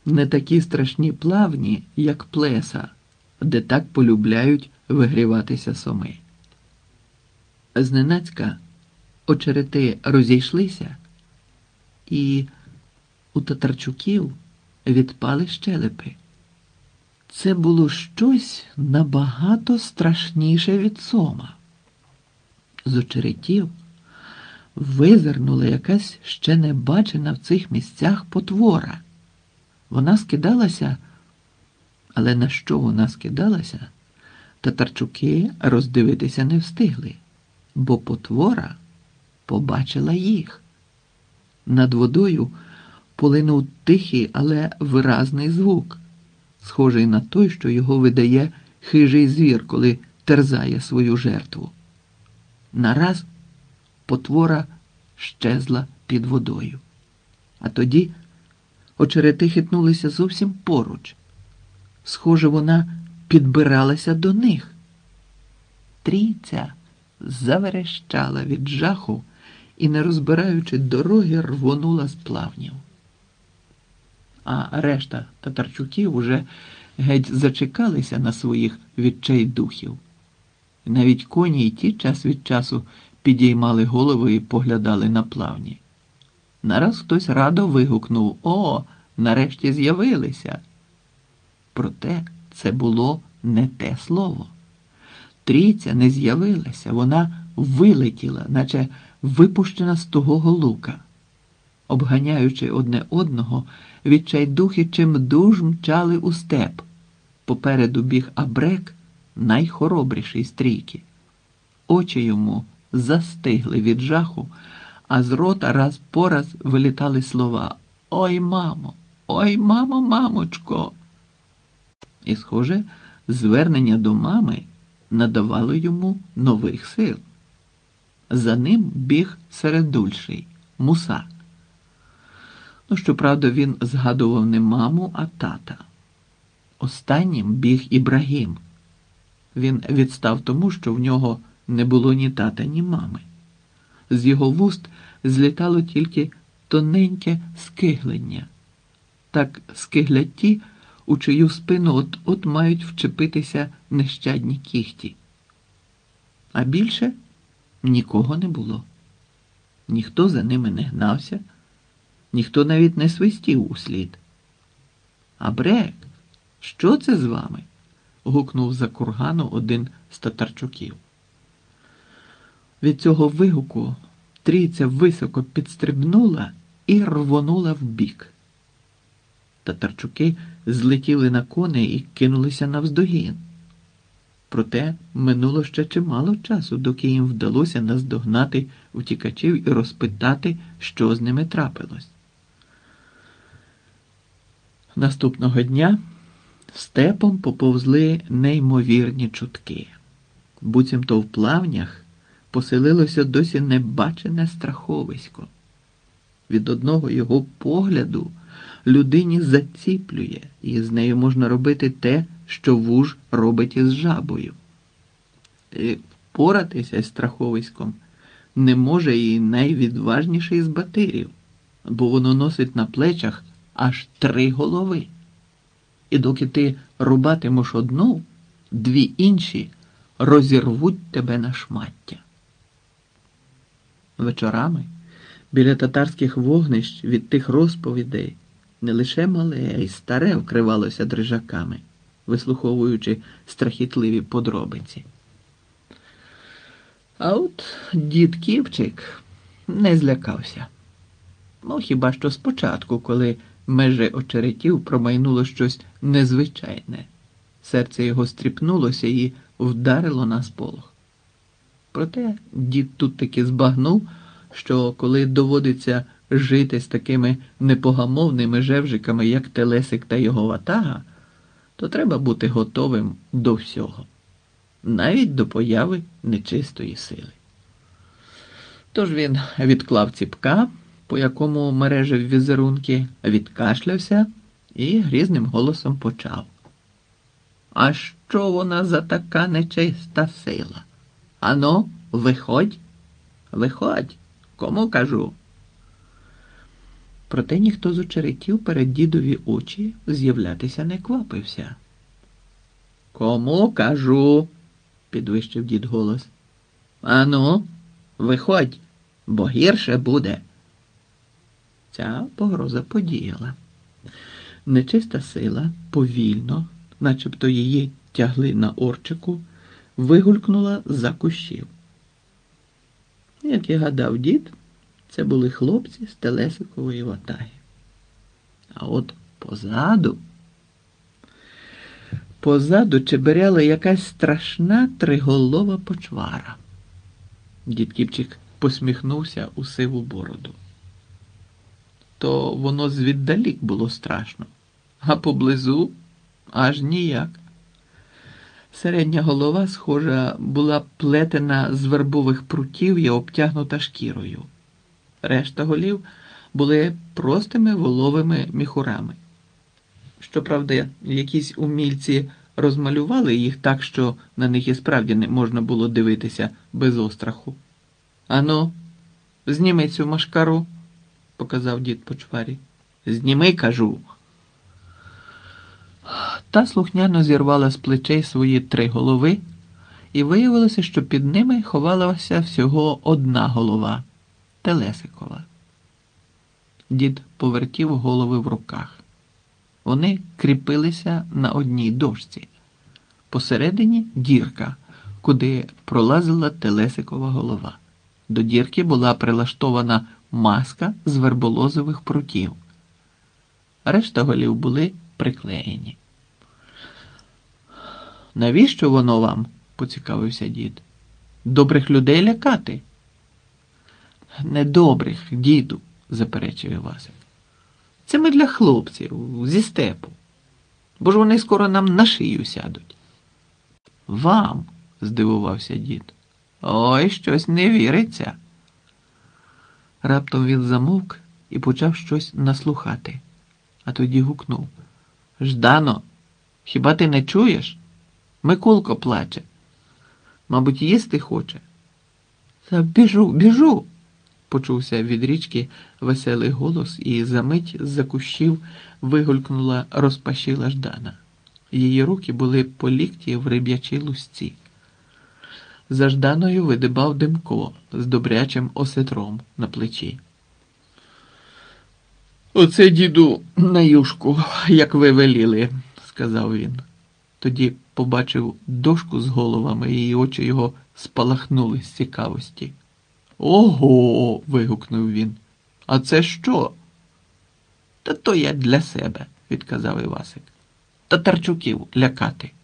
не такі страшні плавні, як Плеса, де так полюбляють вигріватися соми. Зненацька очерети розійшлися, і у Татарчуків відпали щелепи. Це було щось набагато страшніше від сома. З очеретів визирнула якась ще не бачена в цих місцях потвора. Вона скидалася, але на що вона скидалася, Татарчуки роздивитися не встигли, бо потвора побачила їх. Над водою полинув тихий, але виразний звук, схожий на той, що його видає хижий звір, коли терзає свою жертву. Нараз потвора щезла під водою. А тоді очерети хитнулися зовсім поруч. Схоже, вона підбиралася до них. Трійця заверещала від жаху і, не розбираючи дороги, рвонула з плавнів. А решта Татарчуків уже геть зачекалися на своїх відчайдухів. Навіть коні й ті час від часу підіймали голови і поглядали на плавні. Нараз хтось радо вигукнув: «О, нарешті з'явилися!» Проте це було не те слово. Трійця не з'явилася, вона вилетіла, наче випущена з тугого лука. Обганяючи одне одного, відчайдухи чимдуж мчали у степ. Попереду біг Абрек, найхоробріший з трійки. Очі йому застигли від жаху, а з рота раз по раз вилітали слова: «Ой, мамо! Ой, мамо, мамочко!» І, схоже, звернення до мами надавало йому нових сил. За ним біг середульший – Муса. Щоправда, він згадував не маму, а тата. Останнім біг Ібрагім. Він відстав тому, що в нього не було ні тата, ні мами. З його вуст злітало тільки тоненьке скиглення. Так скиглять ті, у чию спину от-от мають вчепитися нещадні кіхті. А більше нікого не було. Ніхто за ними не гнався, ніхто навіть не свистів услід. «Абрек, що це з вами?» – гукнув за кургану один з Татарчуків. Від цього вигуку трійця високо підстрибнула і рвонула вбік. Татарчуки злетіли на коней і кинулися навздогін. Проте минуло ще чимало часу, доки їм вдалося наздогнати утікачів і розпитати, що з ними трапилось. Наступного дня степом поповзли неймовірні чутки. Буцімто в плавнях поселилося досі небачене страховисько. Від одного його погляду людині заціплює, і з нею можна робити те, що вуж робить із жабою. І впоратися з страховиськом не може і найвідважніший з батирів, бо воно носить на плечах аж 3 голови. І доки ти рубатимеш одну, 2 інші розірвуть тебе на шмаття. Вечорами біля татарських вогнищ від тих розповідей не лише мале, а й старе вкривалося дрижаками, вислуховуючи страхітливі подробиці. А от дід Ківчик не злякався. Хіба що спочатку, коли межі очеретів промайнуло щось незвичайне. Серце його стріпнулося і вдарило на сполох. Проте дід тут таки збагнув, що коли доводиться жити з такими непогамовними жевжиками, як Телесик та його ватага, то треба бути готовим до всього, навіть до появи нечистої сили. Тож він відклав ціпка, по якому мережив візерунки, відкашлявся і грізним голосом почав: «А що вона за така нечиста сила? Ано, виходь, виходь, кому кажу?» Проте ніхто з очеретів перед дідові очі з'являтися не квапився. «Кому кажу?» – підвищив дід голос. «Ану, виходь, бо гірше буде». Ця погроза подіяла. Нечиста сила повільно, начебто її тягли на орчику, вигулькнула з-за кущів. Як і гадав дід, це були хлопці з Телесикової ватаги. А от позаду чеберяла якась страшна триголова почвара. Дід Кіпчик посміхнувся у сиву бороду. То воно звіддалік було страшно, а поблизу аж ніяк. Середня голова, схожа, була плетена з вербових прутів і обтягнута шкірою. Решта голів були простими воловими міхурами. Щоправда, якісь умільці розмалювали їх так, що на них і справді не можна було дивитися без остраху. «Ану, зніми цю машкару», – показав дід почварі. «Зніми, кажу». Та слухняно зірвала з плечей свої 3 голови, і виявилося, що під ними ховалася всього одна голова – Телесикова. Дід повертів голови в руках. Вони кріпилися на одній дошці. Посередині дірка, куди пролазила Телесикова голова. До дірки була прилаштована маска з верболозових прутів. Решта голів були приклеєні. «Навіщо воно вам?» – поцікавився дід. «Добрих людей лякати?» «Недобрих, діду», – заперечив Івасик. «Це ми для хлопців, зі степу. Бо ж вони скоро нам на шию сядуть». «Вам?» – здивувався дід. «Ой, щось не віриться». Раптом він замовк і почав щось наслухати, а тоді гукнув. «Ждано, хіба ти не чуєш? Микулко плаче. Мабуть, їсти хоче». «Та біжу», – почувся від річки веселий голос, і за мить з-за кущів вигулькнула розпашіла Ждана. Її руки були по лікті в риб'ячій лусці. За Жданою видибав Димко з добрячим осетром на плечі. «Оце, діду, на юшку, як ви веліли», – сказав він. Тоді побачив дошку з головами, і очі його спалахнули з цікавості. «Ого!» – вигукнув він. «А це що?» «Та то я для себе», – відказав Івасик. «Татарчуків лякати».